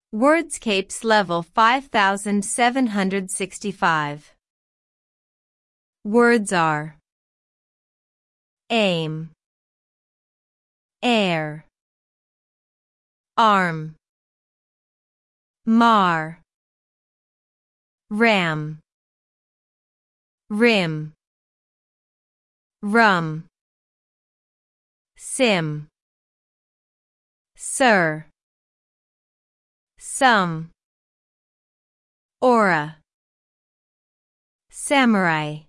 Wordscapes level 5765. Words are aim, air, arm, mar, ram, rim, rum, sim, sir, sum, aura, samurai.